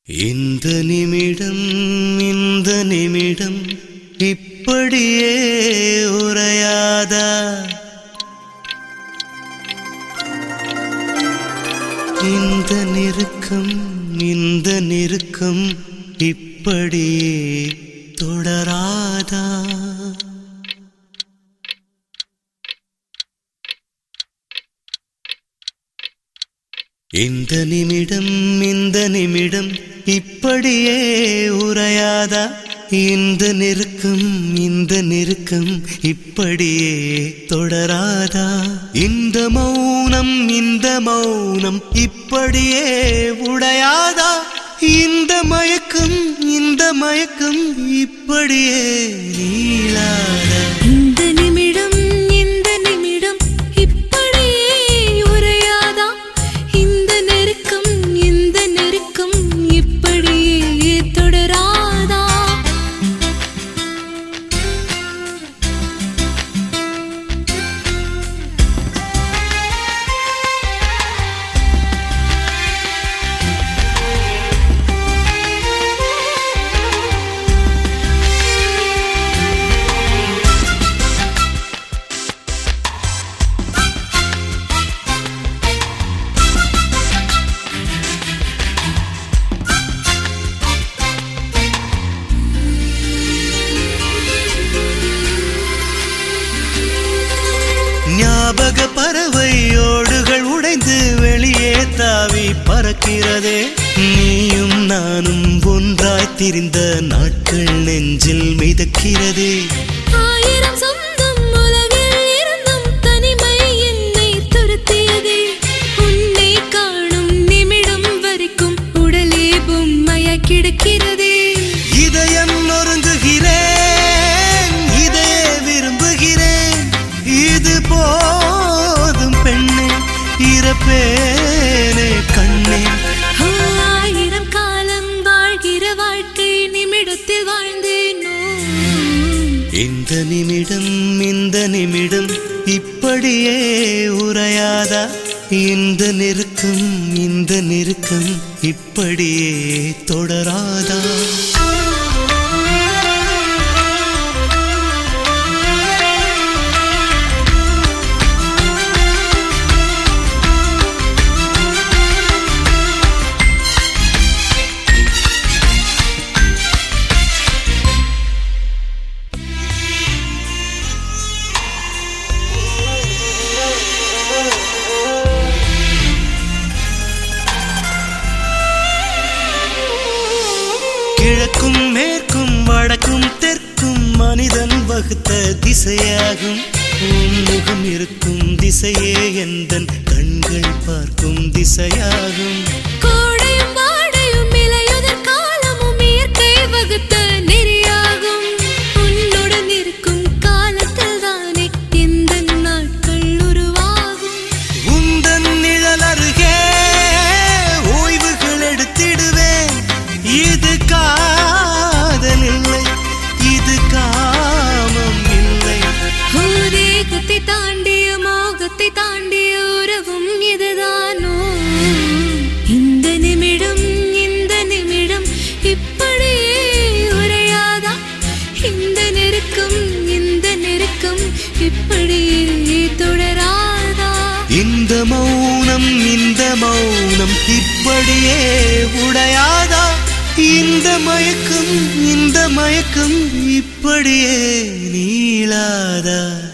இந்த நிமிடம் இப்படியே உறையாதா? இந்த நெருக்கம் இப்படியே தொடராதா? இந்த நிமிடம் இப்படியே உறையாதா? இந்த நெருக்கம் இப்படியே தொடராதா? இந்த மௌனம் இப்படியே உடையாதா? இந்த மயக்கம் இப்படியே நீளாதா? இந்த நிமிடம் இப்படியே உறையாதா? இந்த நெருக்கம் இப்படியே தொடராதா? ஞாபக பறவை ஓடுகள் உடைந்து வெளியே தாவி பறக்கிறதே. நீயும் நானும் ஒன்றாய் திரிந்த நாட்கள் நெஞ்சில் மிதக்கிறதே. ஆயிரம் சொந்தம் உலகில் இருந்தும் தனிமை என்னை துரத்தியதே. உன்னை காணும் நிமிடம் வரைக்கும் உடலே பொம்மையாய் கிடக்கிறதே. இதயம் நொறுங்குகிறேன், இதையே விரும்புகிறேன். இது போதும் பெண்ணே, இறப்பேனே கண்ணே. ஆயிரம் காலம் வாழ்கிற வாழ்க்கை நிமிடத்தில் வாழ்ந்தேனோ. இந்த நிமிடம் இப்படியே உறையாதா? இந்த நெருக்கம் இப்படியே தொடராதா? கிழக்கும் மேற்கும் வடக்கும் தெற்கும் மனிதன் வகுத்த திசையாகும். முகம் இருக்கும் திசையே எந்தன் கண்கள் பார்க்கும் திசையாகும். கோடையும் வாடையும் இலையுதிர் காலமும் இயற்கை வகுத்த நெறியாகும். உன்னுடன் இருக்கும் காலத்தில் தானே எந்த நாட்கள் உருவாகும். உந்தன் நிழல் அருகே ஓய்வுகள் எடுத்திடுவேன். இது காதல் இல்லை, இது காமம் இல்லை. தேகத்தை தாண்டிய மோகத்தை தாண்டிய உறவும் இதுதானோ? இந்த நிமிடம் இப்படியே உறையாதா? இந்த நெருக்கம் இப்படியே தொடராதா? இந்த மௌனம் இப்படியே உடையாதா? இந்த மயக்கம் இப்படியே நீளாதா?